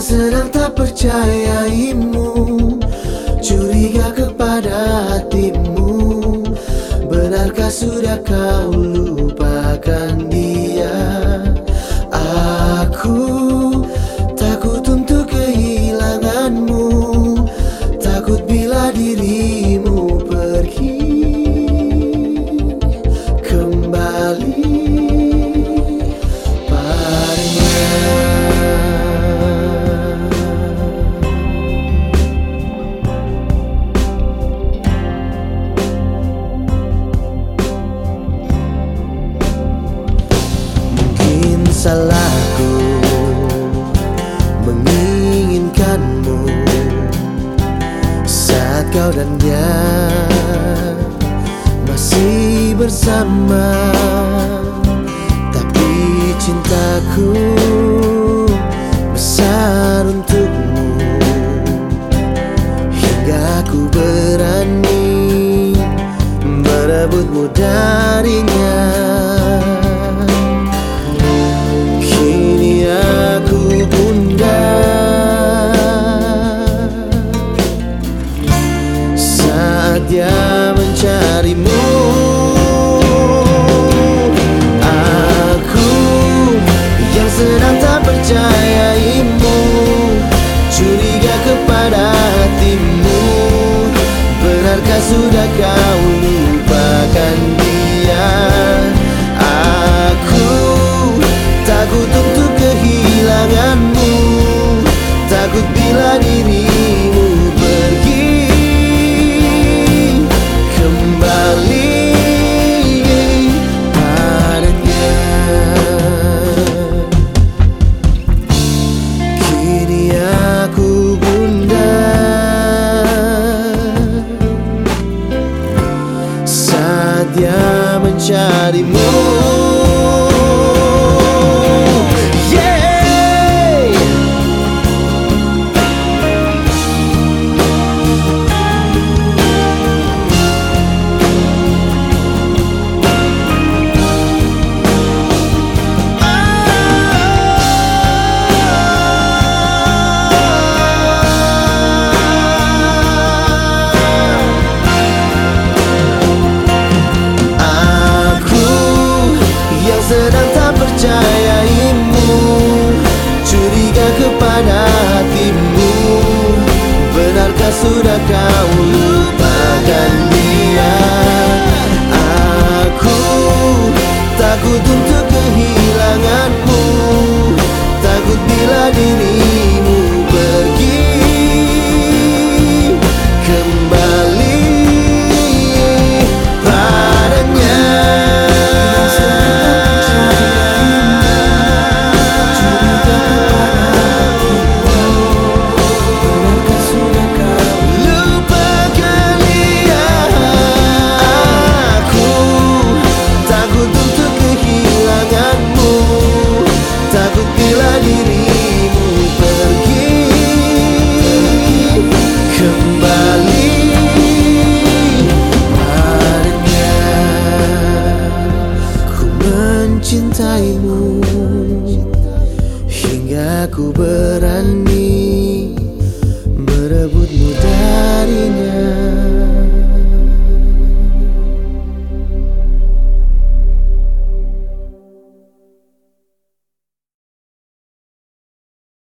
sedang tak percayaimu, curiga kepada hatimu. Benarkah sudah kau lupakan dia? Aku takut untuk kehilanganmu, takut bila dirimu pergi kembali padanya. Mungkin salahku menginginkanmu saat kau dan dia masih bersama, tapi cintaku besar untukmu hingga ku berani merebutmu darinya. Kini aku bundar saat dia mencarimu. Aku yang sedang tak percayaimu, curiga kepada hatimu. Benarkah sudah kau lupakan dia? Aku takut untuk kehilanganmu, takut bila dirimu pergi kembali padanya. Kini aku bundar saat dia mencarimu. Sedang tak percayaimu, curiga kepada hatimu. Benarkah sudah kau lupakan dia? Aku takut untuk kehilanganmu, takut bila dirimu pergi kembali padanya. Cintaimu hingga ku berani merebutmu darinya.